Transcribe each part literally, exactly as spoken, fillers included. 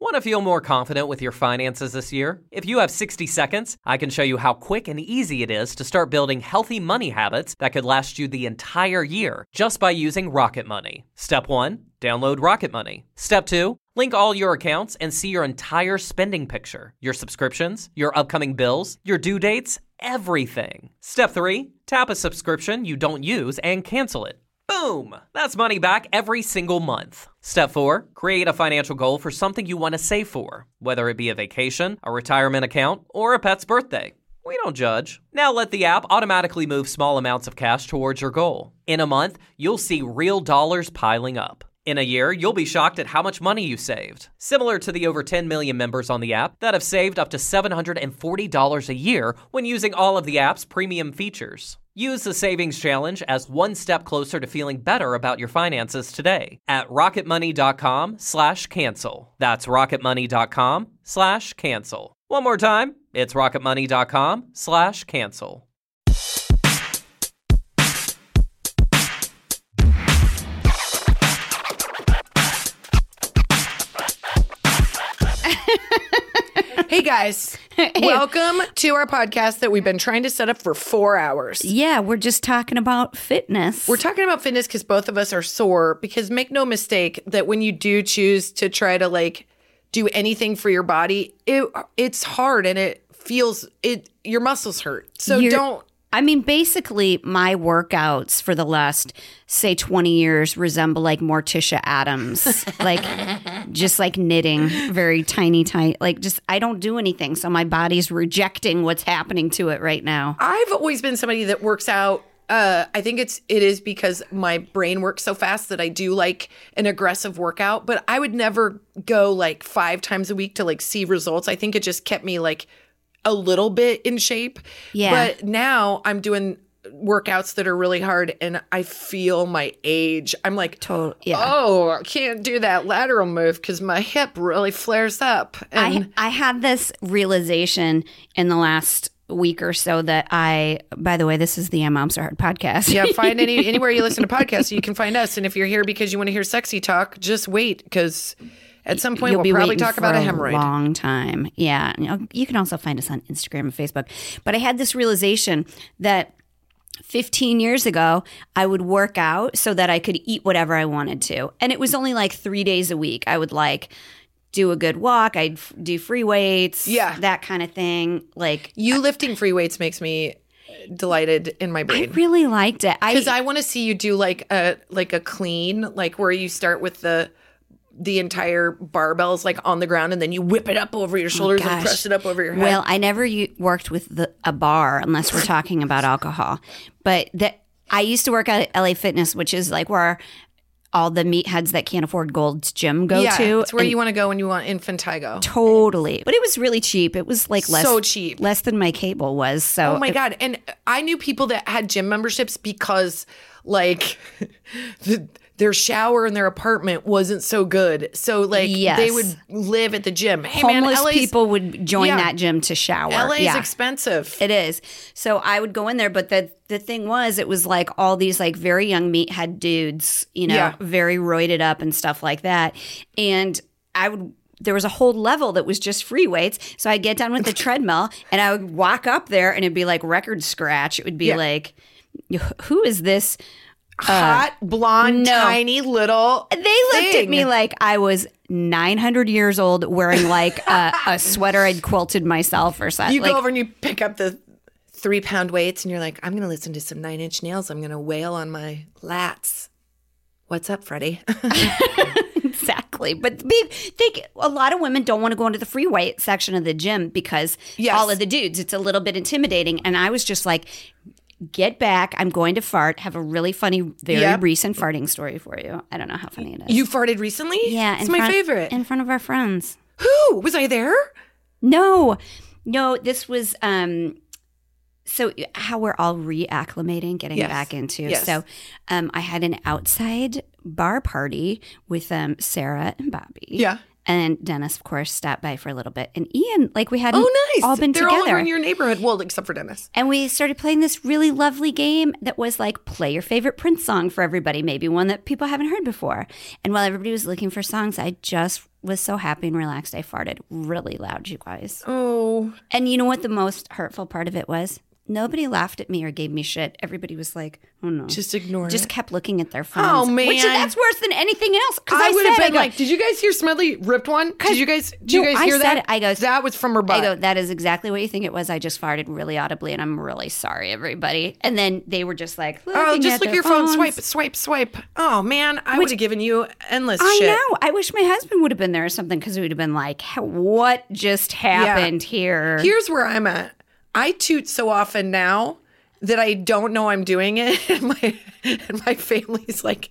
Want to feel more confident with your finances this year? If you have sixty seconds, I can show you how quick and easy it is to start building healthy money habits that could last you the entire year just by using Rocket Money. Step one, download Rocket Money. Step two, link all your accounts and see your entire spending picture, your subscriptions, your upcoming bills, your due dates, everything. Step three, tap a subscription you don't use and cancel it. Boom! That's money back every single month. Step four, create a financial goal for something you want to save for, whether it be a vacation, a retirement account, or a pet's birthday. We don't judge. Now let the app automatically move small amounts of cash towards your goal. In a month, you'll see real dollars piling up. In a year, you'll be shocked at how much money you saved. Similar to the over ten million members on the app that have saved up to seven hundred forty dollars a year when using all of the app's premium features. Use the Savings Challenge as one step closer to feeling better about your finances today at rocketmoney.com slash cancel. That's rocketmoney.com slash cancel. One more time, it's rocketmoney.com slash cancel. Hey guys, welcome to our podcast that we've been trying to set up for four hours. Yeah, we're just talking about fitness. We're talking about fitness because both of us are sore, because make no mistake that when you do choose to try to like do anything for your body, it it's hard and it feels, it your muscles hurt. So You're, don't. I mean, basically my workouts for the last, say, twenty years resemble like Morticia Adams, like just like knitting, very tiny, tiny, like just, I don't do anything. So my body's rejecting what's happening to it right now. I've always been somebody that works out. Uh, I think it's it is because my brain works so fast that I do like an aggressive workout, but I would never go like five times a week to like see results. I think it just kept me like a little bit in shape. Yeah. But now I'm doing workouts that are really hard and I feel my age. I'm like, Total, yeah. oh, I can't do that lateral move because my hip really flares up. And I I had this realization in the last week or so that I, by the way, this is the M Moms Are Hard podcast. yeah, find any anywhere you listen to podcasts, you can find us. And if you're here because you want to hear sexy talk, just wait, because at some point You'll we'll be probably waiting talk for about a hemorrhoid. long time. Yeah. You know, you can also find us on Instagram and Facebook. But I had this realization that fifteen years ago, I would work out so that I could eat whatever I wanted to. And it was only like three days a week. I would like do a good walk. I'd f- do free weights. Yeah. That kind of thing. Like You lifting free weights makes me delighted in my I brain. really liked it. Because I, I want to see you do like a like a clean, like where you start with the the entire barbells like on the ground and then you whip it up over your shoulders and gosh. press it up over your head. Well, I never u- worked with the, a bar unless we're talking about alcohol. But that I used to work at L A Fitness, which is like where all the meatheads that can't afford Gold's Gym go yeah, to. it's where And you want to go when you want infantigo. Totally. But it was really cheap. It was like less So cheap. less than my cable was. So Oh my it- God. And I knew people that had gym memberships because like the, their shower in their apartment wasn't so good. So like Yes. they would live at the gym. Hey homeless man, L A's, people would join Yeah. that gym to shower. L A's yeah. expensive. It is. So I would go in there, but the the thing was, it was like all these like very young meathead dudes, you know, Yeah. very roided up and stuff like that. And I would, there was a whole level that was just free weights. So I'd get done with the treadmill and I would walk up there and it'd be like record scratch. It would be Yeah. like, who is this? Hot, blonde, no. tiny little They looked at thing. me like I was nine hundred years old wearing like a, a sweater I'd quilted myself or something. You like, go over and you pick up the three pound weights and you're like, I'm going to listen to some Nine Inch Nails. I'm going to wail on my lats. What's up, Freddie? Exactly. But big, think a lot of women don't want to go into the free weight section of the gym because Yes. all of the dudes, it's a little bit intimidating. And I was just like, get back. I'm going to fart. Have a really funny, very Yep. recent farting story for you. I don't know how funny it is. You farted recently? yeah. It's in my front- favorite. In front of our friends. Who? Was I there? No, no, this was, um, so how we're all reacclimating, getting Yes. back into. Yes. So um, I had an outside bar party with um, Sarah and Bobby. Yeah. And Dennis, of course, stopped by for a little bit. And Ian, like we hadn't Oh, nice. all been They're together. all over in your neighborhood. Well, except for Dennis. And we started playing this really lovely game that was like, play your favorite Prince song for everybody, maybe one that people haven't heard before. And while everybody was looking for songs, I just was so happy and relaxed. I farted really loud, you guys. Oh. And you know what the most hurtful part of it was? Nobody laughed at me or gave me shit. Everybody was like, oh no. Just ignore Just it. kept looking at their phones. Oh, man. Which that's worse than anything else. Because I, I would said, have been I go, like, did you guys hear Smedley ripped one? Did you guys, did you No, guys I hear said that? it. I go, that was from her butt. I go, that is exactly what you think it was. I just farted really audibly, and I'm really sorry, everybody. And then they were just like, Oh, just at look at their your phone. phones. Swipe, swipe, swipe. Oh, man. I would have given you endless I shit. know. I wish my husband would have been there or something, because he would have been like, what just happened here? Here's where I'm at. I toot so often now that I don't know I'm doing it. And my, and my family's like,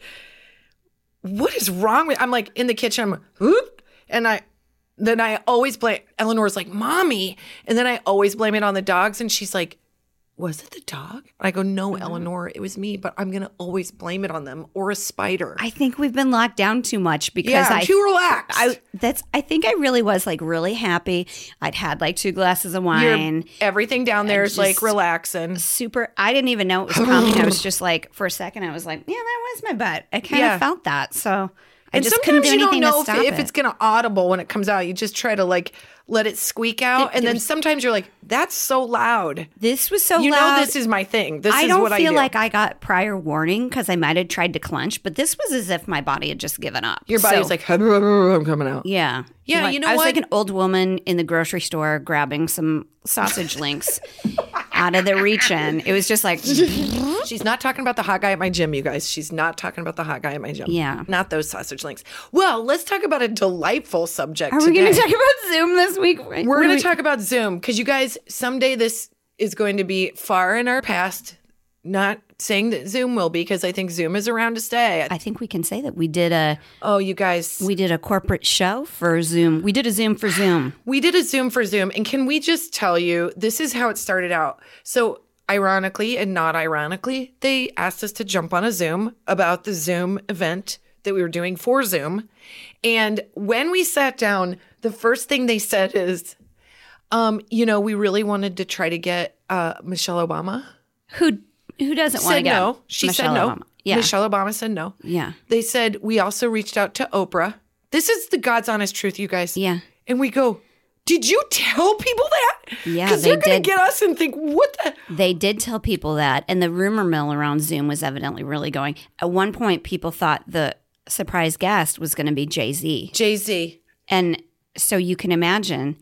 what is wrong with, I'm like in the kitchen, I'm whoop, and I, then I always blame, Eleanor's like, mommy. And then I always blame it on the dogs. And she's like, was it the dog? I go, no, Mm-hmm. Eleanor, it was me, but I'm going to always blame it on them or a spider. I think we've been locked down too much because yeah, I'm I too relaxed. I that's I think I really was like really happy. I'd had like two glasses of wine. Your- everything down there is like just- relaxing. Super. I didn't even know it was coming. I was just like, for a second, I was like, yeah, that was my butt. I kind of Yeah. felt that. So I And just couldn't sometimes do you anything don't to know stop if, if it. it's going to audible when it comes out. You just try to like let it squeak out. It- and then there's- sometimes you're like, that's so loud. This was so You loud. know this is my thing. This I is don't what I feel do. like I got prior warning because I might have tried to clench, but this was as if my body had just given up. Your body So- was like, I'm coming out. yeah. Yeah, Like, you know I was what? like an old woman in the grocery store grabbing some sausage links out of the reach-in. It was just like, She's not talking about the hot guy at my gym, you guys. She's not talking about the hot guy at my gym. Yeah. Not those sausage links. Well, let's talk about a delightful subject are we today. going to talk about Zoom this week? We're going to talk about Zoom because you guys, someday this is going to be far in our past. Not saying that Zoom will be because I think Zoom is around to stay. I think we can say that we did a oh, you guys. we did a corporate show for Zoom. We did a Zoom for Zoom. We did a Zoom for Zoom. And can we just tell you, this is how it started out. So, ironically and not ironically, they asked us to jump on a Zoom about the Zoom event that we were doing for Zoom. And when we sat down, the first thing they said is, um, you know, we really wanted to try to get uh, Michelle Obama. Who who doesn't want to Said get no. She Michelle said no. Obama. Yeah. Michelle Obama said no. Yeah. They said, we also reached out to Oprah. This is the God's honest truth, you guys. Yeah. And we go, did you tell people that? Yeah, Because they they're going did. to get us and think, what the? They did tell people that, and the rumor mill around Zoom was evidently really going. At one point, people thought the surprise guest was going to be Jay-Z. Jay-Z. And so you can imagine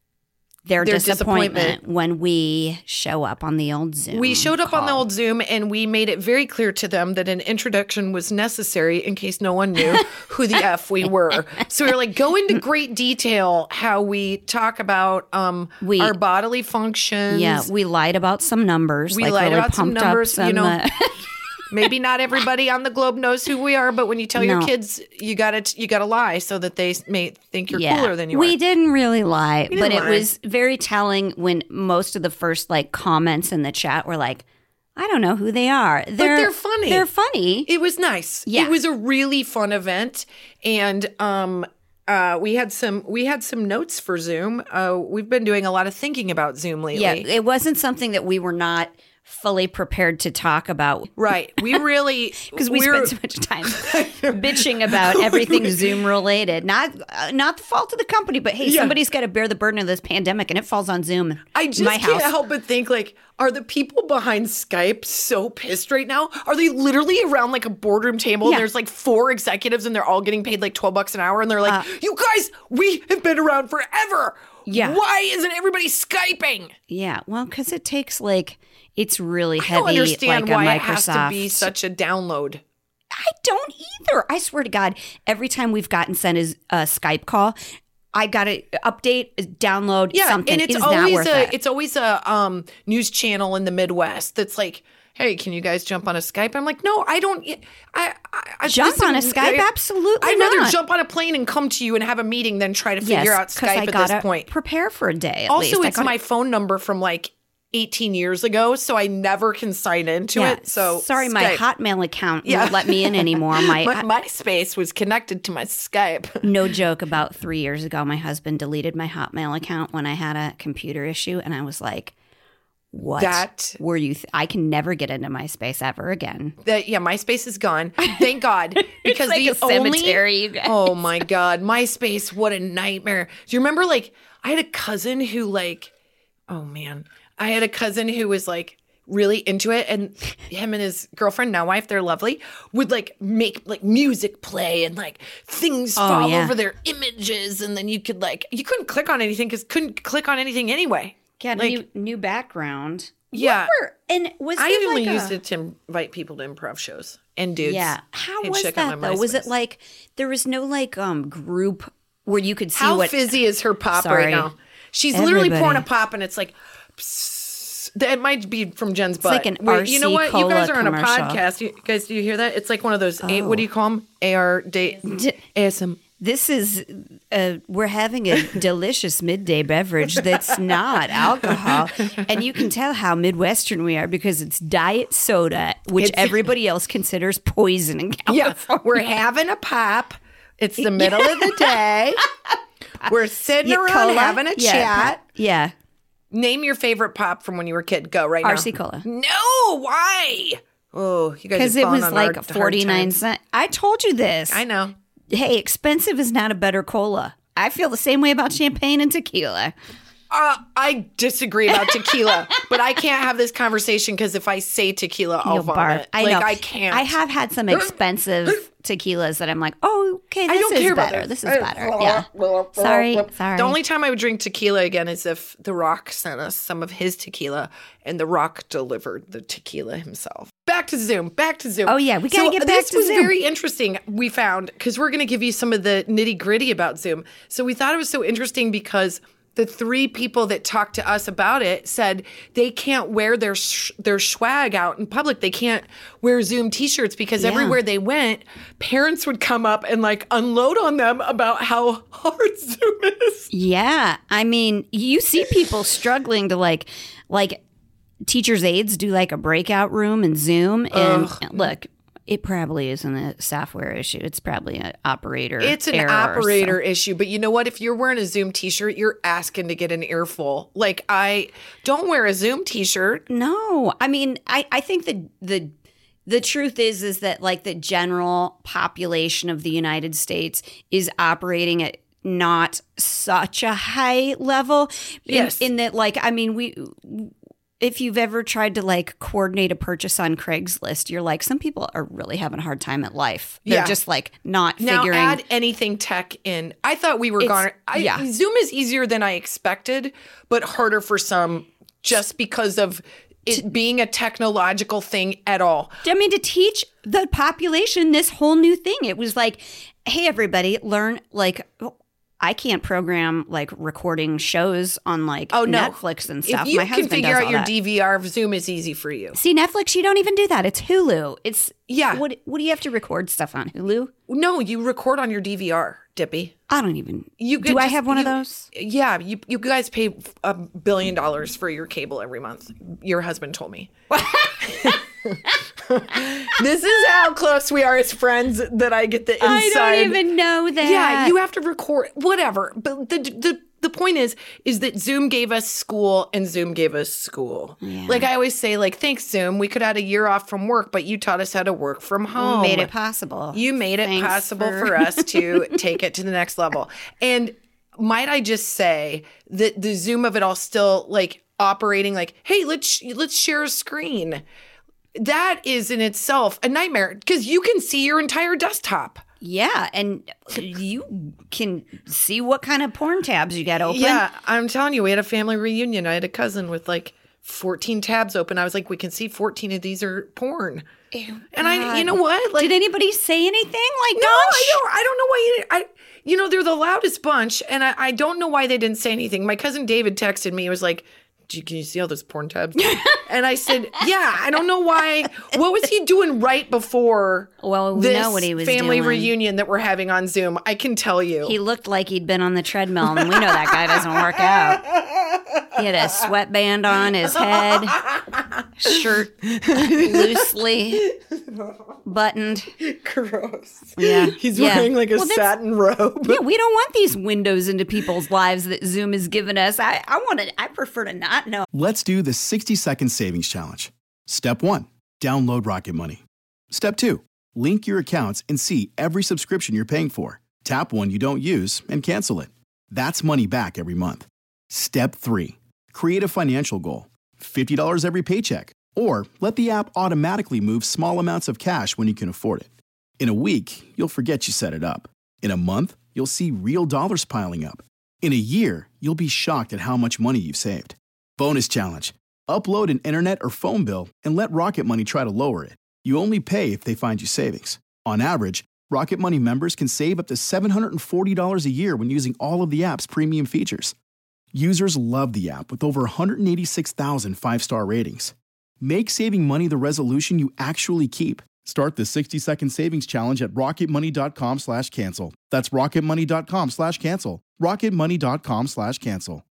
their, Their disappointment, disappointment. when we show up on the old Zoom. We showed up on the call. old Zoom and we made it very clear to them that an introduction was necessary in case no one knew who the F we were. So we were like, go into great detail how we talk about um, We- our bodily functions. Yeah, we lied about some numbers. We like lied really about some pumped up numbers, you some, know. uh, Maybe not everybody on the globe knows who we are, but when you tell your No. kids, you got to you got to lie so that they may think you're yeah. cooler than you we are. didn't really lie, didn't but it lie. was very telling when most of the first like comments in the chat were like, I don't know who they are. They're, they're funny. They're funny. It was nice. Yeah. It was a really fun event, and um, uh, we had some we had some notes for Zoom. Uh, we've been doing a lot of thinking about Zoom lately. Yeah, it wasn't something that we were not fully prepared to talk about Right. We really because we we're- spent so much time bitching about everything Zoom related. Not uh, not the fault of the company, but hey, Yeah. somebody's got to bear the burden of this pandemic, and it falls on Zoom. I just my can't house. help but think, like, are the people behind Skype so pissed right now? Are they literally around like a boardroom table Yeah. and there's like four executives and they're all getting paid like twelve bucks an hour and they're like, you guys, we have been around forever. Yeah. Why isn't everybody Skyping? Yeah, well, because it takes like it's really I heavy. don't understand like why a it has to Microsoft. be such a download. I don't either. I swear to God, every time we've gotten sent a, a Skype call, I got to update, download Yeah, something. and it's It is not always worth a it. it's always a um, news channel in the Midwest that's like, hey, can you guys jump on a Skype? I'm like, no, I don't. I, I, I Jump listen, on a Skype? I- Absolutely I'd rather not. jump on a plane and come to you and have a meeting than try to yes, figure out 'cause Skype I at gotta this point. prepare for a day. At Also, least. I it's gotta- my phone number from like eighteen years ago, so I never can sign into Yeah. it. So sorry, my Skype. Hotmail account Yeah. won't let me in anymore. My, My MySpace was connected to my Skype. no joke, about three years ago, my husband deleted my Hotmail account when I had a computer issue, and I was like, "What That- were you? Th- I can never get into MySpace ever again." That yeah, MySpace is gone. Thank God, because like the a cemetery, you only guys. oh my God, MySpace, what a nightmare. Do you remember? Like, I had a cousin who like, oh man, I had a cousin who was like really into it, and him and his girlfriend, now wife, they're lovely, would like make like music play and like things Oh, fall yeah. over their images, and then you could like you couldn't click on anything because couldn't click on anything anyway. Yeah, like new new background. Yeah. What were- and was I there only like used a, it to invite people to improv shows and dudes. Yeah, how and was check out that my though? Was it MySpace. like there was no like um group where you could see How what? fizzy is her pop Sorry. right now? She's literally Everybody. pouring a pop, and it's like, psst. That might be from Jen's butt. like an Wait, you know R C what? You guys Cola are on a commercial. podcast. You guys, do you hear that? It's like one of those. A, what do you call them? A R day D- A S M. This is uh, we're having a delicious midday beverage that's not alcohol, and you can tell how Midwestern we are because it's diet soda, which It's- everybody else considers poison in Yeah, California. we're having a pop. It's the middle of the day. We're sitting Yeah, around cola? having a Yeah, chat. Yeah, Name your favorite pop from when you were a kid. Go right now. R C Cola. No, why? Oh, you guys. because have it fallen was on like hard- hard forty nine times. cents. I told you this. I know. Hey, expensive is not a better cola. I feel the same way about champagne and tequila. Uh, I disagree about tequila, but I can't have this conversation because if I say tequila, I'll You'll vomit. barf. I like know. I can't. I have had some expensive tequilas that I'm like, oh, okay, I this don't is care about better. this. This is better. Yeah. Sorry, sorry. The only time I would drink tequila again is if The Rock sent us some of his tequila, and The Rock delivered the tequila himself. Back to Zoom. Back to Zoom. Oh, yeah, we gotta So get back this to was Zoom. very interesting. We found because we're going to give you some of the nitty gritty about Zoom. So we thought it was so interesting because the three people that talked to us about it said they can't wear their sh- their swag out in public. They can't wear Zoom T-shirts because Yeah. everywhere they went, parents would come up and like unload on them about how hard Zoom is. Yeah. I mean, you see people struggling to like, like teachers' aides do like a breakout room in Zoom. And look, it probably isn't a software issue. It's probably an operator. It's an error or operator something. issue, but you know what? If you're wearing a Zoom T-shirt, you're asking to get an earful. Like I don't wear a Zoom T-shirt. No, I mean, I, I think the the the truth is is that like the general population of the United States is operating at not such a high level. In, Yes. in that, like, I mean, we. If you've ever tried to like coordinate a purchase on Craigslist, you're like, some people are really having a hard time at life. They're Yeah. just like not Now figuring. add anything tech in. I thought we were It's- gone. I, yeah. Zoom is easier than I expected, but harder for some just because of it being a technological thing at all. I mean, to teach the population this whole new thing. It was like, hey, everybody, learn like. I can't program like recording shows on like Oh no, Netflix and stuff. If you My can husband figure does out all your that. D V R, Zoom is easy for you. See, Netflix, you don't even do that. It's Hulu. It's Yeah. What What do you have to record stuff on Hulu? No, you record on your D V R, Dippy. I don't even. You do. could I just- have one of you- those. Yeah, you you guys pay a billion dollars for your cable every month. Your husband told me. This is how close we are as friends that I get the inside. I don't even know that. Yeah, you have to record whatever. But the the the point is is that Zoom gave us school and Zoom gave us school. Yeah. Like I always say, like, thanks, Zoom. We could have had a year off from work, but you taught us how to work from home. made it possible. You made it Thanks possible for- for us to take it to the next level. And might I just say that the Zoom of it all still like operating like, hey, let's let's share a screen. That is in itself a nightmare because you can see your entire desktop. Yeah, and you can see what kind of porn tabs you got open. Yeah, I'm telling you, we had a family reunion. I had a cousin with like fourteen tabs open. I was like, we can see fourteen of these are porn. Ew, And I, you God. know what? Like, Did anybody say anything? Like, no, don't I sh- don't. I don't know why. You, I, you know, they're the loudest bunch, and I, I don't know why they didn't say anything. My cousin David texted me. He was like, "Do you- "Can you see all those porn tabs?" And I said, "Yeah." I don't know why. What was he doing right before? Well, we this know what he was family doing. reunion that we're having on Zoom. I can tell you. He looked like he'd been on the treadmill, and we know that guy doesn't work out. He had a sweatband on his head, shirt loosely buttoned. Gross. Yeah. He's Yeah. wearing like a Well, that's- satin robe. Yeah, we don't want these windows into people's lives that Zoom has given us. I, I want to, I prefer to not know. Let's do the sixty second savings challenge. Step one, download Rocket Money. Step two, link your accounts and see every subscription you're paying for. Tap one you don't use and cancel it. That's money back every month. Step three, create a financial goal. fifty dollars every paycheck. Or let the app automatically move small amounts of cash when you can afford it. In a week, you'll forget you set it up. In a month, you'll see real dollars piling up. In a year, you'll be shocked at how much money you've saved. Bonus challenge. Upload an internet or phone bill and let Rocket Money try to lower it. You only pay if they find you savings. On average, Rocket Money members can save up to seven hundred forty dollars a year when using all of the app's premium features. Users love the app with over one hundred eighty-six thousand five-star ratings. Make saving money the resolution you actually keep. Start the sixty second savings challenge at rocketmoney.com slash cancel. That's rocketmoney.com slash cancel. rocketmoney.com slash cancel.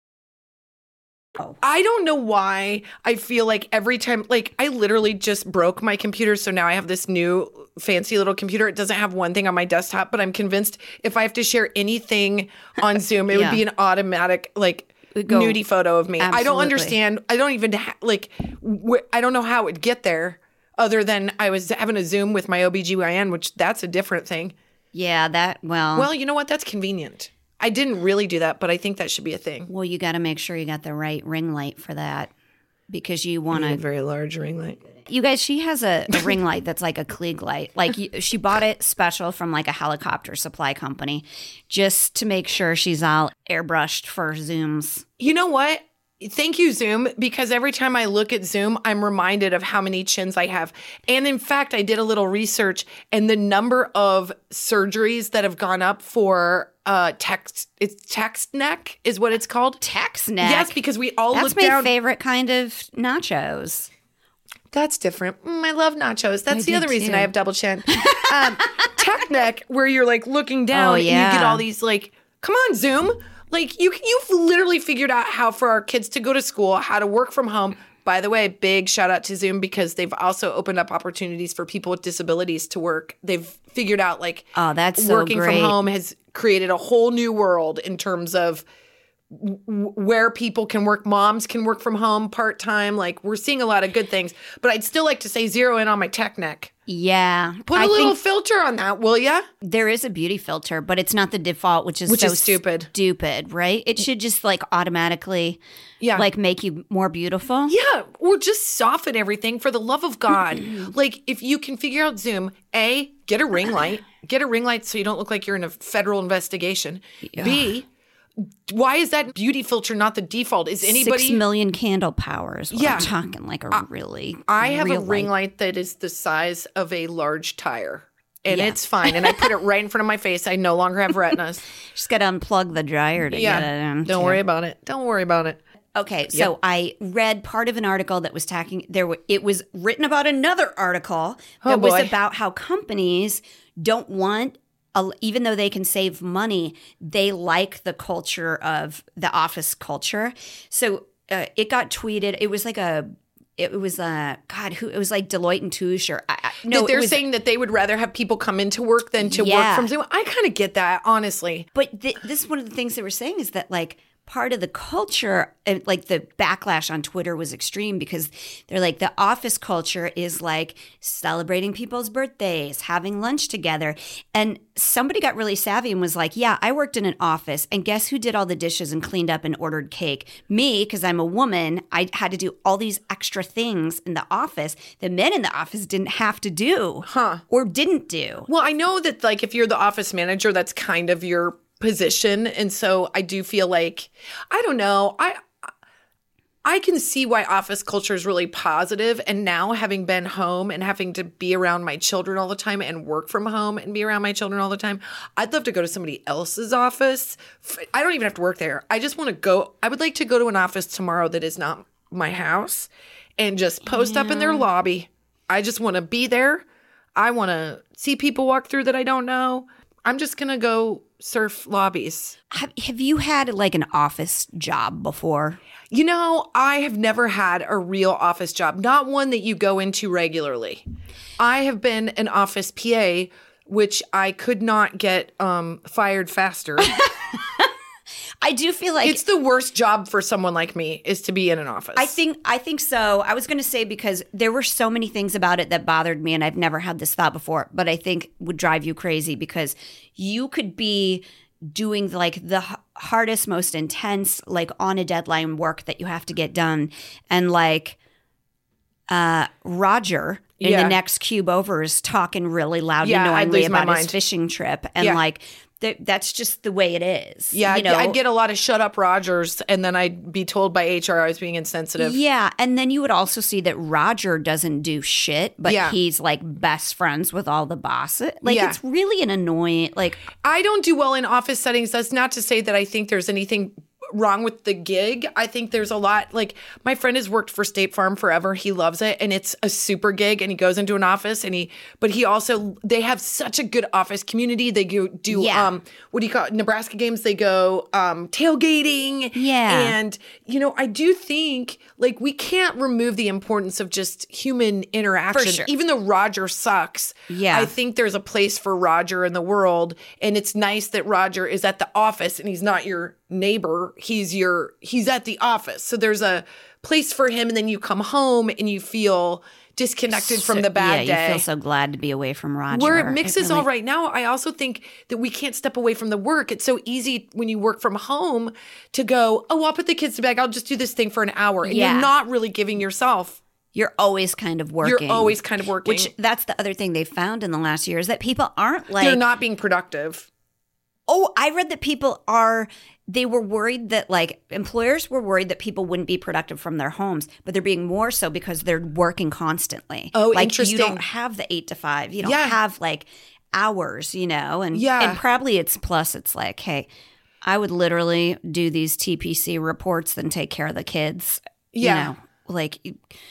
I don't know why I feel like every time, like I literally just broke my computer. So now I have this new fancy little computer. It doesn't have one thing on my desktop, but I'm convinced if I have to share anything on Zoom, it Yeah. would be an automatic, like, go- nudie photo of me. I don't Absolutely. understand. I don't even, ha- like, wh- I don't know how it would get there other than I was having a Zoom with my O B G Y N, which that's a different thing. Yeah, that, well, Well, you know what? That's convenient. I didn't really do that, but I think that should be a thing. well, you got to make sure you got the right ring light for that because you want A to. very large ring light. You guys, she has a, a ring light that's like a Klieg light. Like you, she bought it special from like a helicopter supply company just to make sure she's all airbrushed for Zooms. You know what? Thank you, Zoom, because every time I look at Zoom, I'm reminded of how many chins I have. And in fact, I did a little research, and the number of surgeries that have gone up for uh, text, it's text neck is what it's called. Text neck. Yes, because we all That's look my down. favorite kind of nachos. That's different. Mm, I love nachos. That's I the do other reason too. I have double chin. Um, tech neck, where you're like looking down Oh, and you yeah. get all these like, come on, Zoom. Like you, you've literally figured out how for our kids to go to school, how to work from home. By the way, big shout out to Zoom because they've also opened up opportunities for people with disabilities to work. They've figured out like Oh, that's so working great. from home has created a whole new world in terms of w- where people can work. Moms can work from home part time. Like we're seeing a lot of good things. But I'd still like to say zero in on my tech neck. Yeah. Put a I little think filter on that, will ya? there is a beauty filter, but it's not the default, which is Which so is stupid. Stupid, right? It should just like automatically Yeah. like make you more beautiful. Yeah, or just soften everything for the love of God. Like if you can figure out Zoom, A, get a ring light. Get a ring light so you don't look like you're in a federal investigation. B, why is that beauty filter not the default? Is anybody Six million candle power is what Yeah. I'm talking, like a really I have a real ring light. light that is the size of a large tire. And Yeah. it's fine. And I put it right in front of my face. I no longer have retinas. Just got to unplug the dryer to yeah. get it in. Don't too. worry about it. Don't worry about it. Okay, so I read part of an article that was talking there. w- It was written about another article Oh, that was boy. about how companies don't want, a, even though they can save money, they like the culture of the office culture. So uh, it got tweeted. It was like a. It was uh God who it was like Deloitte and Touche or I, I, no that they're it was, saying that they would rather have people come into work than to Yeah. work from Zoom. I kind of get that, honestly. But th- this is one of the things they were saying is that like part of the culture, uh, like the backlash on Twitter was extreme because they're like the office culture is like celebrating people's birthdays, having lunch together. And somebody got really savvy and was like, yeah, I worked in an office and guess who did all the dishes and cleaned up and ordered cake? Me, because I'm a woman, I had to do all these extra things in the office that men in the office didn't have to do Huh. or didn't do. Well, I know that like if you're the office manager, that's kind of your position. And so I do feel like, I don't know, I I can see why office culture is really positive. And now having been home and having to be around my children all the time and work from home and be around my children all the time, I'd love to go to somebody else's office. I don't even have to work there. I just want to go. I would like to go to an office tomorrow that is not my house and just post up in their lobby. I just want to be there. I want to see people walk through that I don't know. I'm just going to go surf lobbies. Have, have you had like an office job before? You know, I have never had a real office job, not one that you go into regularly. I have been an office P A, which I could not get um, fired faster. I do feel like it's the worst job for someone like me is to be in an office. I think I think so. I was going to say because there were so many things about it that bothered me, and I've never had this thought before, but I think would drive you crazy because you could be doing like the h- hardest, most intense, like on a deadline work that you have to get done, and like uh, Roger in Yeah. the next cube over is talking really loud Yeah, and I'd knowingly lose my about his mind. fishing trip, and Yeah. like. Th- that's just the way it is. Yeah, you know? I'd get a lot of shut up Rogers, and then I'd be told by H R I was being insensitive. Yeah, and then you would also see that Roger doesn't do shit, but Yeah. he's like best friends with all the bosses. Like Yeah. it's really an annoying. Like I don't do well in office settings. That's not to say that I think there's anything wrong with the gig. I think there's a lot, like my friend has worked for State Farm forever. He loves it and it's a super gig and he goes into an office and he, but he also, they have such a good office community. They go do, Yeah. um, what do you call it? Nebraska games. They go, um, tailgating. Yeah. And, you know, I do think like we can't remove the importance of just human interaction. sure. Even though Roger sucks. Yeah. I think there's a place for Roger in the world. And it's nice that Roger is at the office and he's not your neighbor. He's your he's at the office. So there's a place for him and then you come home and you feel disconnected from the bad yeah, day. you feel so glad to be away from Roger. Where it mixes really- all right now, I also think that we can't step away from the work. It's so easy when you work from home to go, oh, I'll put the kids to bed. I'll just do this thing for an hour. And Yeah. you're not really giving yourself. You're always kind of working. You're always kind of working. Which that's the other thing they found in the last year is that people aren't like They're not being productive. Oh, I read that people are, they were worried that like employers were worried that people wouldn't be productive from their homes, but they're being more so because they're working constantly. Oh, like, interesting. You don't have the eight to five. You don't Yeah. have like hours, you know? And, Yeah. and probably it's plus it's like, hey, I would literally do these T P C reports than take care of the kids. Yeah. You know, like,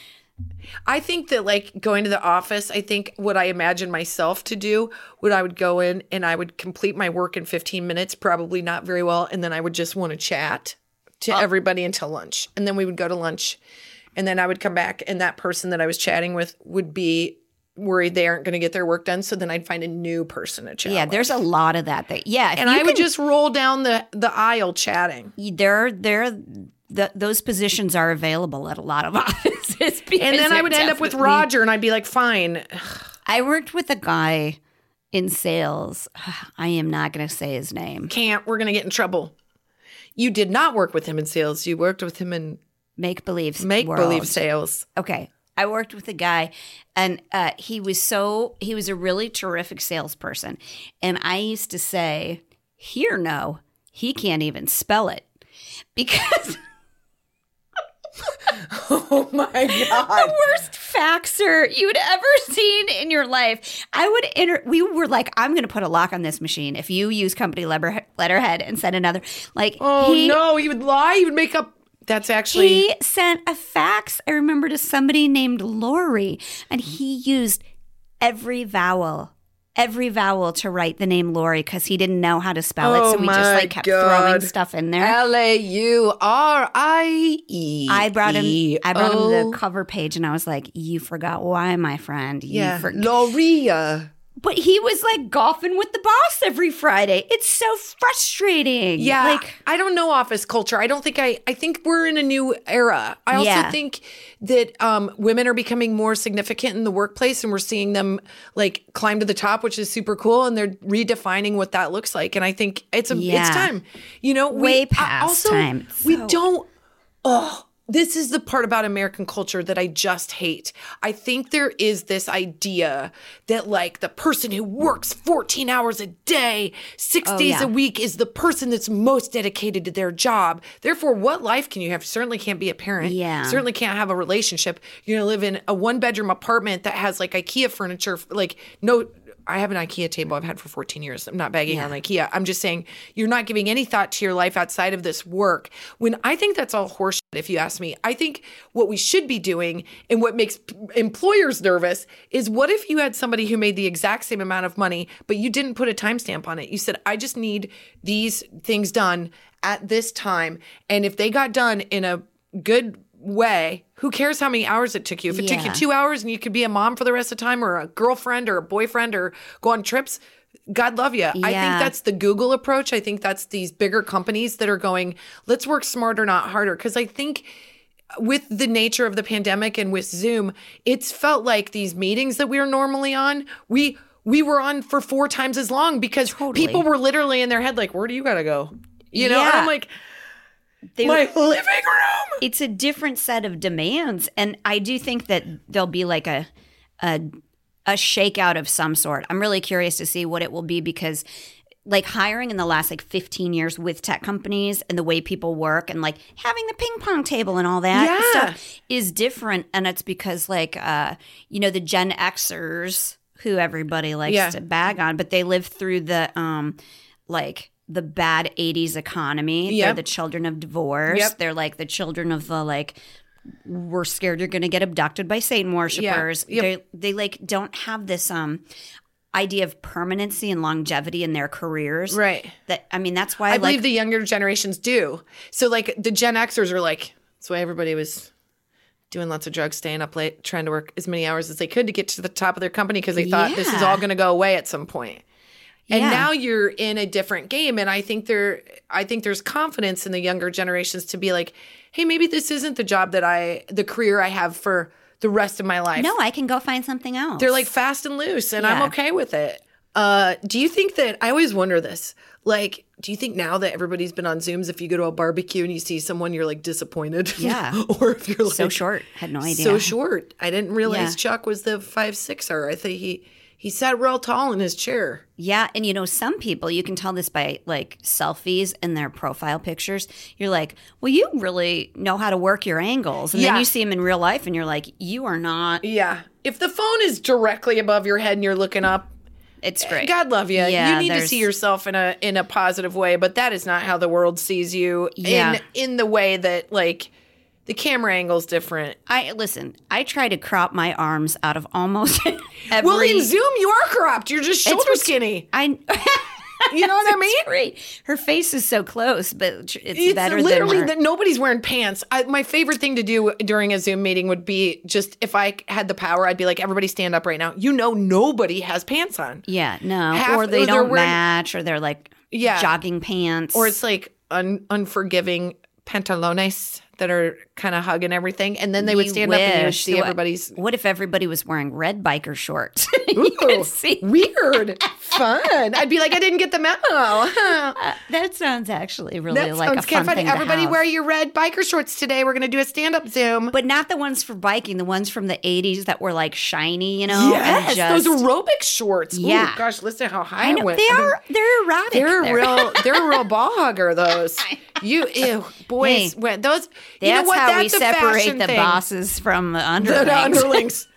I think that like going to the office, I think what I imagine myself to do would I would go in and I would complete my work in fifteen minutes, probably not very well. And then I would just want to chat to everybody until lunch. And then we would go to lunch and then I would come back and that person that I was chatting with would be worried they aren't going to get their work done. So then I'd find a new person to chat yeah, with. there's a lot of that. That yeah. if And you I would can- just roll down the, the aisle chatting. There, there, the, those positions are available at a lot of offices. And then I would end up with Roger and I'd be like, fine. I worked with a guy in sales. I am not going to say his name. Can't. We're going to get in trouble. You did not work with him in sales. You worked with him in Make believe, make-believe sales. Okay, I worked with a guy, and uh, he was so he was a really terrific salesperson. And I used to say, "Here, no, he can't even spell it," because. Oh my God. The worst faxer you'd ever seen in your life. I would enter, we were like, I'm going to put a lock on this machine if you use company letter, letterhead and send another. Like, Oh he, no, he would lie. He would make up. That's actually. he sent a fax, I remember, to somebody named Lori, and he used every vowel. Every vowel to write the name Lori because he didn't know how to spell it. Oh So we just my like kept God. throwing stuff in there. L A U R I E. I brought him. I brought him Oh. the cover page, and I was like, "You forgot why, my friend? You Yeah. for- Loria. But he was like golfing with the boss every Friday. It's so frustrating. Yeah. Like, I don't know office culture. I don't think I, I think we're in a new era. I also Yeah. think that um, women are becoming more significant in the workplace and we're seeing them like climb to the top, which is super cool. And they're redefining what that looks like. And I think it's a, Yeah. it's time, you know, we, Way I- past also, time. We So- don't, oh, this is the part about American culture that I just hate. I think there is this idea that like the person who works fourteen hours a day, six Oh, days yeah. a week is the person that's most dedicated to their job. Therefore, what life can you have? You certainly can't be a parent. Yeah. Certainly can't have a relationship. You're going to live in a one bedroom apartment that has like IKEA furniture, like no I have an IKEA table I've had for fourteen years. I'm not bagging Yeah. on IKEA. I'm just saying you're not giving any thought to your life outside of this work. When I think that's all horseshit, if you ask me. I think what we should be doing and what makes p- employers nervous is what if you had somebody who made the exact same amount of money, but you didn't put a timestamp on it? You said, I just need these things done at this time. And if they got done in a good way, who cares how many hours it took you? If it took you Yeah. two hours and you could be a mom for the rest of the time, or a girlfriend or a boyfriend, or go on trips, God love you. I think Yeah. that's the Google approach. I think that's these bigger companies that are going, let's work smarter, not harder. Because I think with the nature of the pandemic and with Zoom, it's felt like these meetings that we are normally on, we we were on for four times as long because Totally. people were literally in their head like, where do you gotta go? You know, and Yeah. I'm like, They- my living room. it's a different set of demands, and I do think that there'll be like a a a shakeout of some sort. I'm really curious to see what it will be because like hiring in the last like fifteen years with tech companies and the way people work and like having the ping pong table and all that Yeah. stuff is different, and it's because like uh you know the Gen Xers who everybody likes Yeah. to bag on, but they lived through the um like the bad eighties economy. Yep. They're the children of divorce. Yep. They're like the children of the like we're scared you're going to get abducted by Satan worshipers. Yep. They they like don't have this um idea of permanency and longevity in their careers. Right. That I mean that's why I like believe the younger generations do. So like the Gen Xers are like, that's why everybody was doing lots of drugs, staying up late, trying to work as many hours as they could to get to the top of their company because they thought this is Yeah. all going to go away at some point. And Yeah. now you're in a different game. And I think there, I think there's confidence in the younger generations to be like, hey, maybe this isn't the job that I, the career I have for the rest of my life. no, I can go find something else. They're like fast and loose, and I'm Yeah. okay with it. Uh, do you think that, I always wonder this, like, do you think now that everybody's been on Zooms, if you go to a barbecue and you see someone, you're like disappointed? Yeah. Or if you're like, so short. Had no idea. so short. I didn't realize Yeah. Chuck was the five sixer. I think he, he sat real tall in his chair. Yeah, and you know, some people, you can tell this by like selfies and their profile pictures. You're like, well, you really know how to work your angles. And Yeah. then you see them in real life and you're like, you are not. Yeah. If the phone is directly above your head and you're looking up, It's great. God love you. Yeah, you need to there's- see yourself in a in a positive way, but that is not how the world sees you. Yeah. In in the way that like the camera angle's different. I listen, I try to crop my arms out of almost every. Well, in Zoom, you are cropped. You're just shoulder what's- skinny. I. You know what I mean? It's great. Her face is so close, but it's, It's better literally than her. that nobody's wearing pants. I, my favorite thing to do during a Zoom meeting would be just if I had the power, I'd be like, everybody stand up right now. You know, nobody has pants on. Yeah, no, Half- or they or they're don't wearing- match, or they're like Yeah. jogging pants, Or it's like un- unforgiving pantalones that are kind of hugging everything. And then they would You stand up and you would wish. see What- everybody's. What if everybody was wearing red biker shorts? you Ooh, could see. weird. Fun. I'd be like, I didn't get the memo. Uh, that sounds actually really That like a sounds fun kind of thing funny. Everybody to have. wear your red biker shorts today. We're going to do a stand-up Zoom. But not the ones for biking, the ones from the eighties that were like shiny, you know? Yes, and just, those aerobic shorts. Yeah. Ooh, gosh, listen how high I I, know, went. they I mean, are, they're erotic. They're a They're- real, they're a real ball hugger. Those you, ew, boys. Hey, when those, That's you know what? how That's we a separate fashion the thing. bosses from the The underlings. underlings.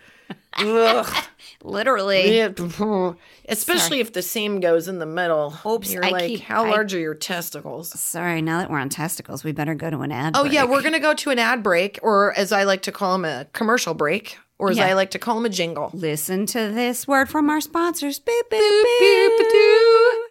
Ugh. Literally. Yeah. Especially if the seam goes in the middle. Oops, You're I like, keep- how I- large are your testicles? Sorry, now that we're on testicles, we better go to an ad Oh, break. yeah, we're going to go to an ad break, or as I like to call them, a commercial break, or as Yeah. I like to call them, a jingle. Listen to this word from our sponsors. Beep, beep, Boop, beep. boop, doo.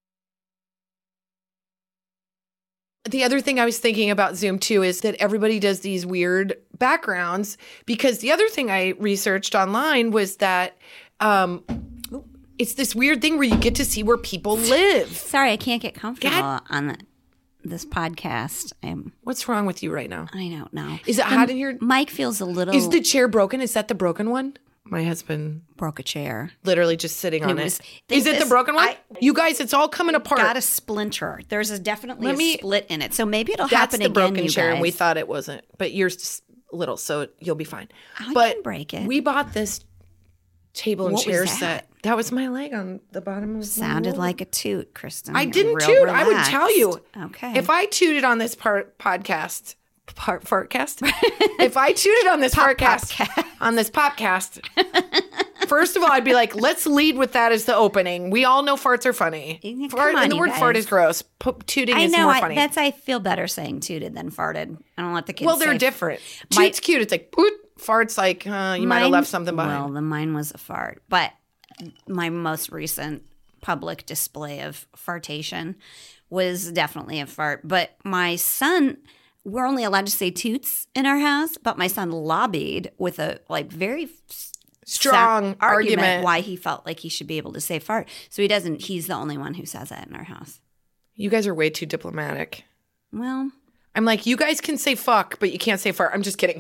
The other thing I was thinking about Zoom too is that everybody does these weird backgrounds, because the other thing I researched online was that um, it's this weird thing where you get to see where people live. Sorry, I can't get comfortable God. on the, this podcast. I'm, What's wrong with you right now? I don't know. Is it hot in here? Mike feels a little. Is the chair broken? Is that the broken one? My husband broke a chair. literally just sitting on It it. was- Is it the this- broken one? I- You guys, it's all coming apart. Got a splinter. There's a, definitely Let a me- split in it. So maybe it'll That's happen the again, broken you chair, and we guys. thought it wasn't. But yours is little, so you'll be fine. I but can break it. We bought this table and What was chair that? set. That was my leg on the bottom of my Sounded roller. like a toot, Kristen. I You're didn't real toot. I would tell you. relaxed. Okay. If I tooted on this part podcast, part fartcast. If I tooted on this Pop, fartcast, popcast. on this podcast, First of all, I'd be like, let's lead with that as the opening. We all know farts are funny. Come Fart, on, and the you word guys. fart is gross. P- tooting I is know. more I, funny. that's I feel better saying tooted than farted. I don't let the kids. well, they're say different. My- Toot's cute. It's like, poot. Fart's like, uh, you might have Mine- left something Well, behind. the mine was a fart, but my most recent public display of fartation was definitely a fart. But my son, we're only allowed to say toots in our house, but my son lobbied with a like very Strong sa- argument. why he felt like he should be able to say fart. So he doesn't. He's the only one who says that in our house. You guys are way too diplomatic. Well, I'm like, you guys can say fuck, but you can't say fart. I'm just kidding.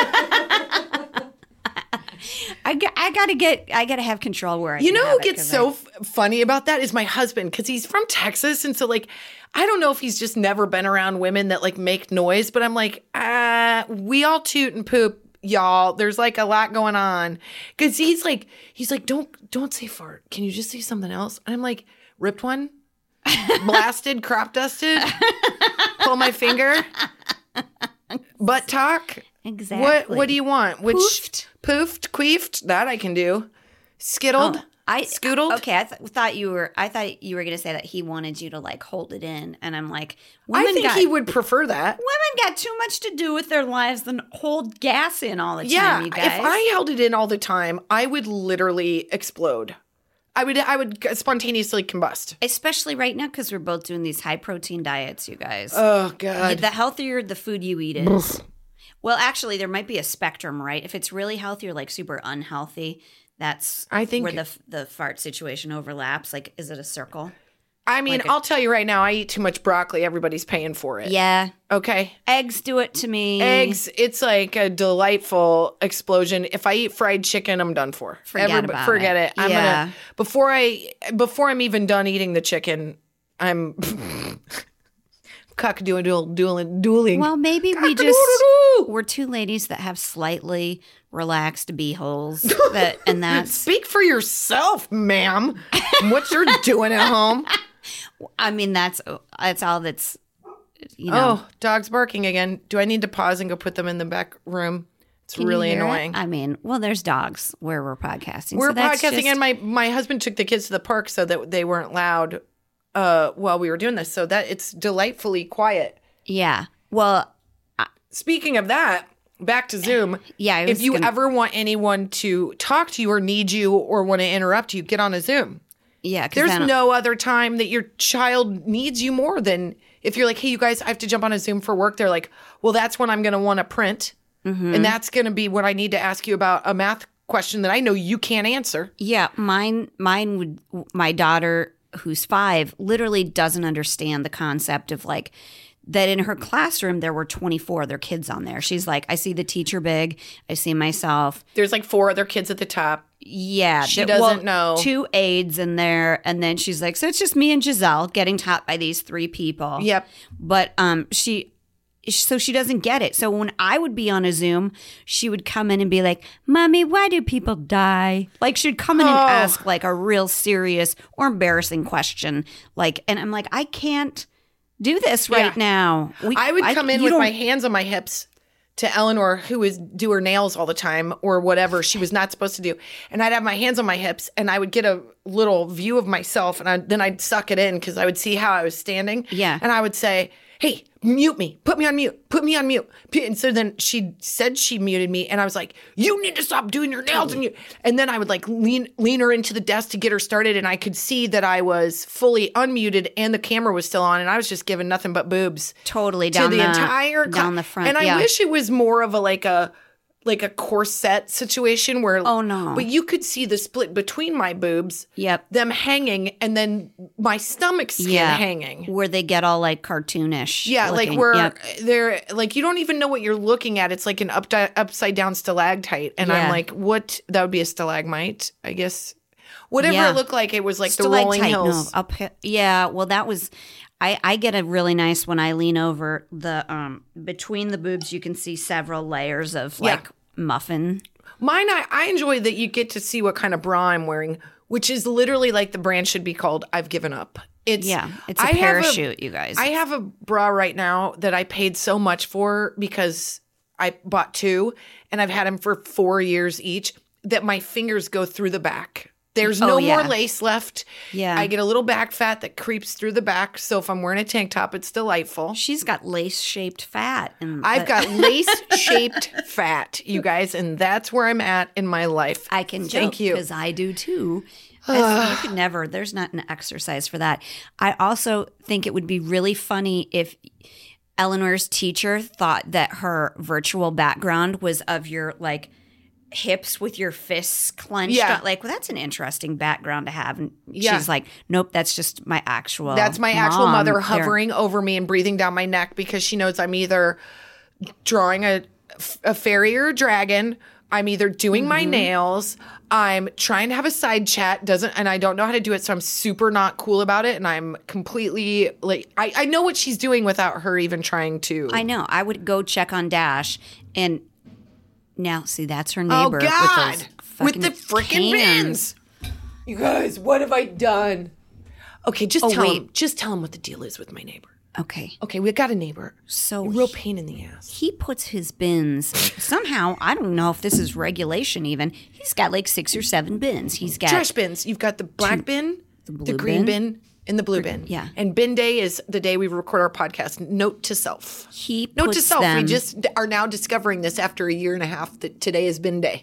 I, g- I gotta get. I gotta have control where I. You can know have who it, gets 'cause so I- f- funny about that is my husband, because he's from Texas. And so, like, I don't know if he's just never been around women that, like, make noise, but I'm like, uh, we all toot and poop, y'all. There's, like, a lot going on. Because he's like, he's like, don't, don't say fart. Can you just say something else? And I'm like, ripped one? Blasted, crop dusted? Pull my finger? Butt talk? Exactly. What What do you want? Which Poofed. poofed, queefed? That I can do. Skittled, Oh, I scoodled. Okay, I th- thought you were. I thought you were going to say that he wanted you to like hold it in, and I'm like, I women think got, he would prefer that. Women got too much to do with their lives than hold gas in all the Yeah, time. You guys. if I held it in all the time, I would literally explode. I would. I would spontaneously combust. Especially right now because we're both doing these high protein diets, you guys. Oh God. The healthier the food you eat is. Well, actually, there might be a spectrum, right? If it's really healthy or like super unhealthy, that's I think- where the the fart situation overlaps. Like, is it a circle? I mean, like a- I'll tell you right now. I eat too much broccoli. Everybody's paying for it. Yeah. Okay. Eggs do it to me. Eggs. It's like a delightful explosion. If I eat fried chicken, I'm done for. Forget Everyb- about Forget it. it. I'm Yeah. gonna before I before I'm even done eating the chicken. I'm cuck doing duel dueling dueling. Well, maybe we just Cock-a-doodle-doo. we're two ladies that have slightly relaxed beeholes. That and that's Speak for yourself, ma'am. What you're doing at home? I mean that's that's all that's you know. Oh, dog's barking again. Do I need to pause and go put them in the back room? It's Can you really hear it? annoying. I mean, well, there's dogs where we're podcasting. We're so that's podcasting, just- and my my husband took the kids to the park so that they weren't loud uh, while we were doing this. So that it's delightfully quiet. yeah. Well, Speaking of that, back to Zoom. yeah. I If was you gonna- ever want anyone to talk to you or need you or want to interrupt you, get on a Zoom. yeah, 'cause There's then- no other time that your child needs you more than if you're like, hey, you guys, I have to jump on a Zoom for work. They're like, well, that's when I'm going to want to print. Mm-hmm. And that's going to be when I need to ask you about a math question that I know you can't answer. Yeah, mine mine would my daughter who's five literally doesn't understand the concept of like that in her classroom there were twenty-four other kids on there. She's like, I see the teacher big, I see myself. There's like four other kids at the top. Yeah. She there- doesn't know. Two aides in there, and then she's like, so it's just me and Giselle getting taught by these three people. Yep. But um she so she doesn't get it. So when I would be on a Zoom, she would come in and be like, Mommy, why do people die? Like she'd come in and Oh. ask like a real serious or embarrassing question. Like, and I'm like, I can't do this right Yeah. now. We- I would come in you with don't- my hands on my hips to Eleanor, who is do her nails all the time or whatever she was not supposed to do. And I'd have my hands on my hips and I would get a little view of myself and I, then I'd suck it in because I would see how I was standing. Yeah. And I would say, hey, mute me, put me on mute, put me on mute. And so then she said she muted me and I was like, you need to stop doing your nails. And you, and then I would like lean, lean her into the desk to get her started. And I could see that I was fully unmuted and the camera was still on. And I was just giving nothing but boobs. totally To down the, the, entire cla- down the front. and I yeah. wish it was more of a like a like a corset situation where Oh, no. but you could see the split between my boobs, Yep. them hanging, and then my stomach skin Yeah. hanging. Where they get all like cartoonish. Yeah, like looking. where Yep. they're like you don't even know what you're looking at. It's like an up upside down stalactite, and I'm Yeah. like, what? That would be a stalagmite, I guess. Whatever Yeah. it looked like, it was like the rolling Stalactite, hills. No, up, yeah, well, that was. I, I get a really nice when I lean over the um between the boobs. You can see several layers of Yeah. like muffin. Mine, I, I enjoy that you get to see what kind of bra I'm wearing, which is literally like the brand should be called I've Given Up. It's Yeah, it's a I have parachute, you guys. I have a bra right now that I paid so much for because I bought two and I've had them for four years each. that my fingers go through the back. There's Oh, no yeah. more lace left. Yeah. I get a little back fat that creeps through the back. So if I'm wearing a tank top, it's delightful. She's got lace-shaped fat. And I've got lace-shaped fat, you guys, and that's where I'm at in my life. I can Thank joke you. because I do too. As- you could never. There's not an exercise for that. I also think it would be really funny if Eleanor's teacher thought that her virtual background was of your like hips with your fists clenched. Yeah. up. Like, well, that's an interesting background to have. And Yeah. she's like, nope, that's just my actual. That's my actual mom. mother They're- hovering over me and breathing down my neck because she knows I'm either drawing a, a fairy or a dragon. I'm either doing my Mm-hmm. nails. I'm trying to have a side chat. Doesn't and I don't know how to do it, so I'm super not cool about it. And I'm completely like I, I know what she's doing without her even trying to. I know. I would go check on Dash and now see that's her oh neighbor God, with, those with the fucking freaking cans. bins. You guys, what have I done? Okay, just Oh, tell wait. him. Just tell him what the deal is with my neighbor. Okay. Okay, we got a neighbor. So A real he- pain in the ass. He puts his bins somehow. I don't know if this is regulation. Even he's got like six or seven bins. He's got Trash bins. You've got the black bin, the, blue green bin. bin, and the blue bin. yeah. And bin day is the day we record our podcast. Note to self. He Note to puts self. We them- just are now discovering this after a year and a half that today is bin day.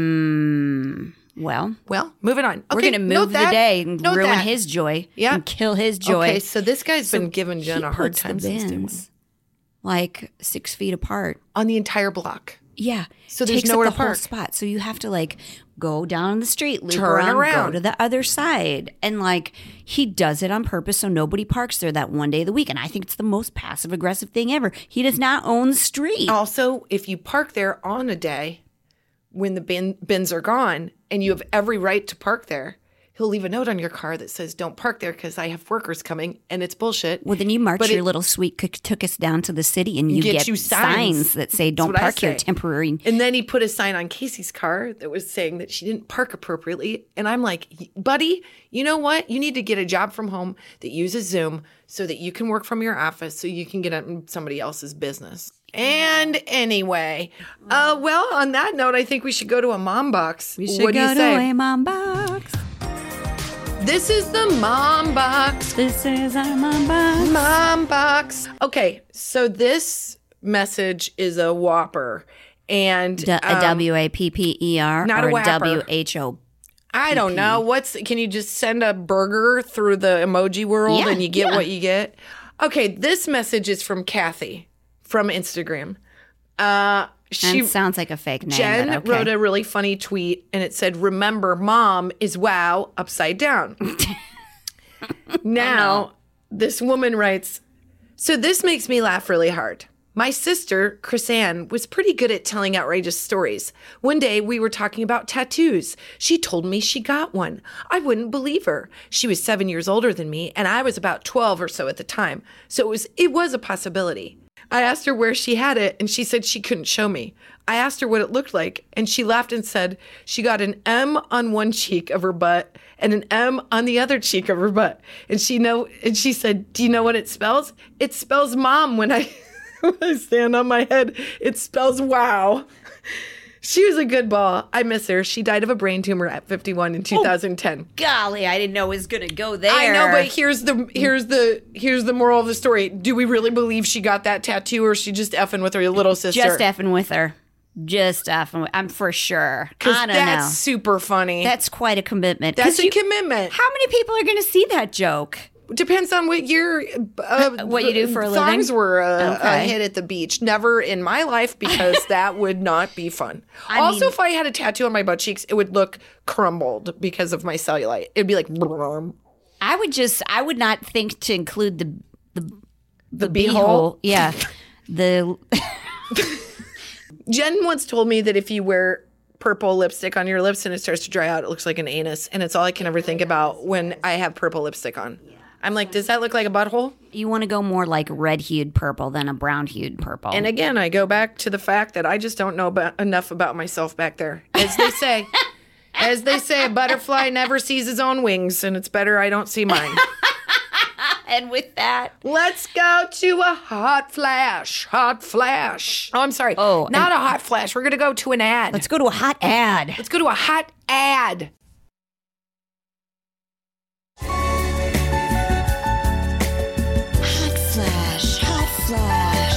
well. Well, moving on. We're Okay, gonna note move the that. day and Note ruin that. his joy. Yeah. And kill his joy. Okay, so this guy's been giving Jen He a hard puts time the since day one. bins like six feet apart. On the entire block. Yeah. So there's Takes nowhere up to the whole park. spot. So you have to like go down the street, loop Turn around, around. go to the other side. And like he does it on purpose so nobody parks there that one day of the week. And I think it's the most passive aggressive thing ever. He does not own the street. Also, if you park there on a day when the bin, bins are gone and you have every right to park there, he'll leave a note on your car that says, don't park there because I have workers coming, and it's bullshit. Well, then you march But your it- little sweet cook took us down to the city and you Get get, you signs. signs. that say That's don't what I park here say. temporary. And then he put a sign on Casey's car that was saying that she didn't park appropriately. And I'm like, buddy, you know what? You need to get a job from home that uses Zoom so that you can work from your office so you can get in somebody else's business. And anyway, uh, well, on that note, I think we should go to a mom box. We should what do go you say? to a mom box. This is the mom box. This is our mom box. Mom box. Okay, so this message is a whopper. And D- a um, W A P P E R not or a whapper. W H O. I don't know. What's can you just send a burger through the emoji world Yeah, and you get yeah. what you get? Okay, this message is from Kathy from Instagram. Uh she That sounds like a fake name. Jen but okay. wrote a really funny tweet and it said, "Remember, mom is wow upside down." Now, this woman writes, "So this makes me laugh really hard. My sister, Chris-Anne, was pretty good at telling outrageous stories. One day we were talking about tattoos. She told me she got one. I wouldn't believe her. She was seven years older than me, and I was about twelve or so at the time. So it was it was a possibility. I asked her where she had it, and she said she couldn't show me. I asked her what it looked like, and she laughed and said she got an M on one cheek of her butt and an M on the other cheek of her butt. And she know and she said, "Do you know what it spells? It spells mom when I when I stand on my head. It spells wow." She was a good ball. I miss her. She died of a brain tumor at fifty-one in two thousand ten. Golly, I didn't know it was going to go there. I know, but here's the here's the here's the moral of the story. Do we really believe she got that tattoo, or is she just effing with her little sister? just effing with her. Just effing with I'm for sure. I don't that's know. super funny. That's quite a commitment. That's 'Cause a you- commitment. How many people are going to see that joke? Depends on what your uh, What you do for a living? thongs were uh, Okay. a hit at the beach. Never in my life because that would not be fun. I also, mean- if I had a tattoo on my butt cheeks, it would look crumbled because of my cellulite. It'd be like brrrr. I would just, I would not think to include the the, the beehole. beehole. Yeah. The Jen once told me that if you wear purple lipstick on your lips and it starts to dry out, it looks like an anus. And it's all I can ever think about when I have purple lipstick on. I'm like, does that look like a butthole? you want to go more like red-hued purple than a brown-hued purple. And again, I go back to the fact that I just don't know about, enough about myself back there. As they say, as they say, a butterfly never sees his own wings, and it's better I don't see mine. And with that, let's go to a hot flash. Hot flash. Oh, I'm sorry. Oh, not and- a hot flash. We're going to go to an ad. let's go to a hot ad. Let's go to a hot ad. Hot flash, hot flash.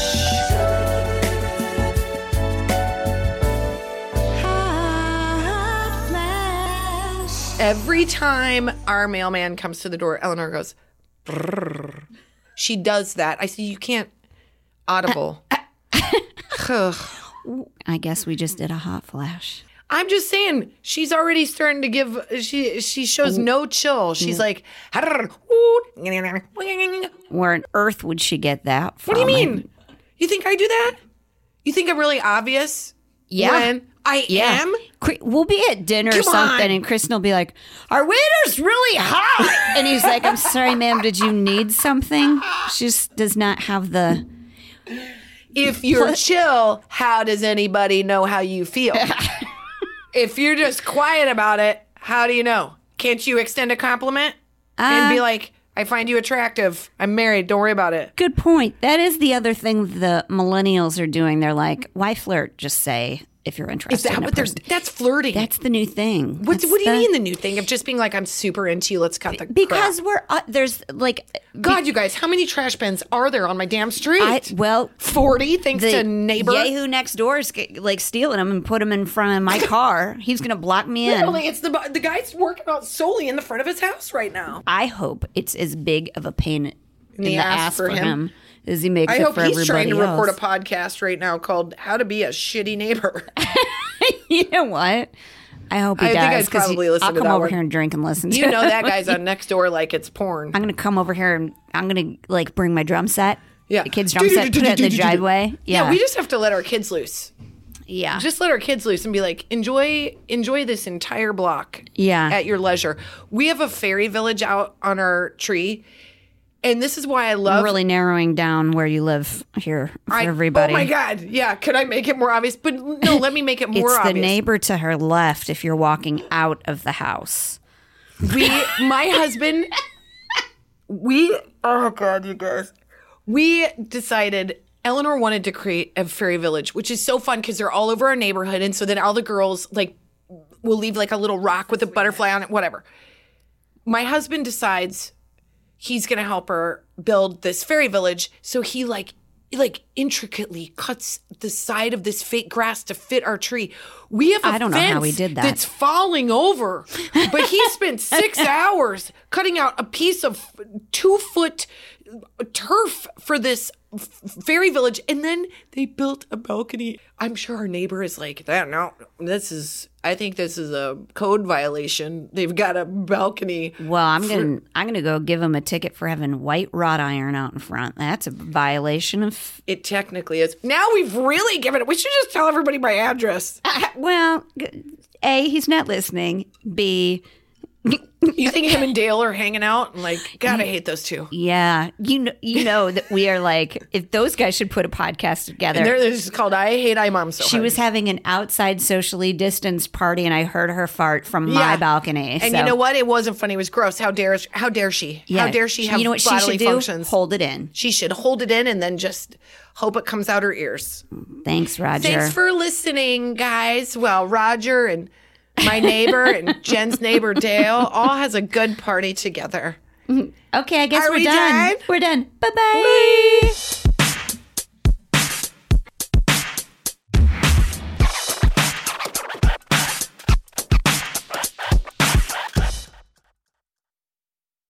Hot flash. Every time our mailman comes to the door, Eleanor goes, brrr. She does that. I see you can't audible. Ugh. I guess we just did a hot flash. I'm just saying, she's already starting to give, she she shows no chill. She's like, Where on earth would she get that from? what do you mean? You think I do that? You think I'm really obvious? Yeah. When I Yeah. am? Cri- We'll be at dinner or Come something, on. and Kristen will be like, "Our waiter's really hot," and he's like, "I'm sorry, ma'am. Did you need something?" She just does not have the. If you're chill, how does anybody know how you feel? If you're just quiet about it, how do you know? Can't you extend a compliment and be like, I find you attractive. I'm married. Don't worry about it. Good point. That is the other thing the millennials are doing. They're like, "Why flirt? Just say if you're interested." Is that in a what they're, person." that's flirting. That's the new thing. What, That's what do you the- mean the new thing of just being like, I'm super into you, let's cut the Because crap. we're uh, there's like God, you guys, how many trash bins are there on my damn street? I well forty, thanks the to neighbor. Yahoo next door is ge- like stealing them and put them in front of my car. He's gonna block me in. Literally, it's the the guy's working out solely in the front of his house right now. I hope it's as big of a pain in the, the ass, ass for for him. him. as he makes I it hope for he's trying everybody to record a else. podcast right now called "How to Be a Shitty Neighbor." You know what? I hope he I think does. I'd 'cause probably he- listen I'll to come that over one. here and drink and listen to You know it. that guy's on next door like it's porn. I'm gonna come over here and I'm gonna like bring my drum set. Yeah, The kids' drum set, put it in the driveway. Yeah. Yeah, we just have to let our kids loose. yeah. Just let our kids loose and be like, enjoy, enjoy this entire block. Yeah. at your leisure. We have a fairy village out on our tree, and this is why I love. I'm really narrowing down where you live here for I- everybody. Oh my god! Yeah, could I make it more obvious? But no, let me make it more It's the obvious. neighbor to her left if you're walking out of the house. We, my husband, we. Oh god, you guys. We decided Eleanor wanted to create a fairy village, which is so fun because they're all over our neighborhood, and so then all the girls like will leave like a little rock with a butterfly on it, whatever. My husband decides he's gonna help her build this fairy village, so he like like intricately cuts the side of this fake grass to fit our tree. We have a I don't know how fence he did that. that's falling over, but he spent six hours cutting out a piece of two foot turf for this f- fairy village, and then they built a balcony. I'm sure our neighbor is like, that no, this is. I think this is a code violation. They've got a balcony. Well, I'm gonna I'm gonna go give him a ticket for having white wrought iron out in front. That's a violation of. It technically is. Now we've really given it. We should just tell everybody my address. Well, A, he's not listening. B, You think him and Dale are hanging out? And like, God, I hate those two. yeah, you know, you know that we are like, if those guys should put a podcast together. And they're, they're just called I Hate I Mom So She Hard. was having an outside socially distanced party, and I heard her fart from my Yeah. balcony. And so- you know what? It wasn't funny. It was gross. How dare how dare she? Yeah. How dare she have You know what she bodily should do? functions? Hold it in. She should hold it in and then just hope it comes out her ears. Thanks, Roger. Thanks for listening, guys. Well, Roger and my neighbor and Jen's neighbor Dale all has a good party together. Okay, I guess Are we're we done. done? We're done. Bye-bye. Bye.